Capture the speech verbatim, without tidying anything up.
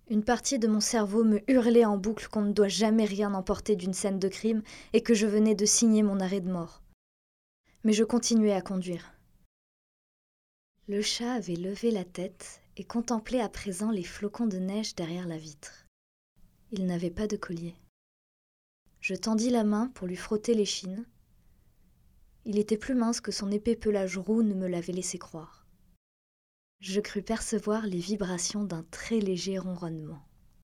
Une partie de mon cerveau me hurlait en boucle qu'on ne doit jamais rien emporter d'une scène de crime et que je venais de signer mon arrêt de mort. Mais je continuais à conduire. Le chat avait levé la tête et contemplait à présent les flocons de neige derrière la vitre. Il n'avait pas de collier. Je tendis la main pour lui frotter l'échine. Il était plus mince que son épais pelage roux ne me l'avait laissé croire. Je crus percevoir les vibrations d'un très léger ronronnement.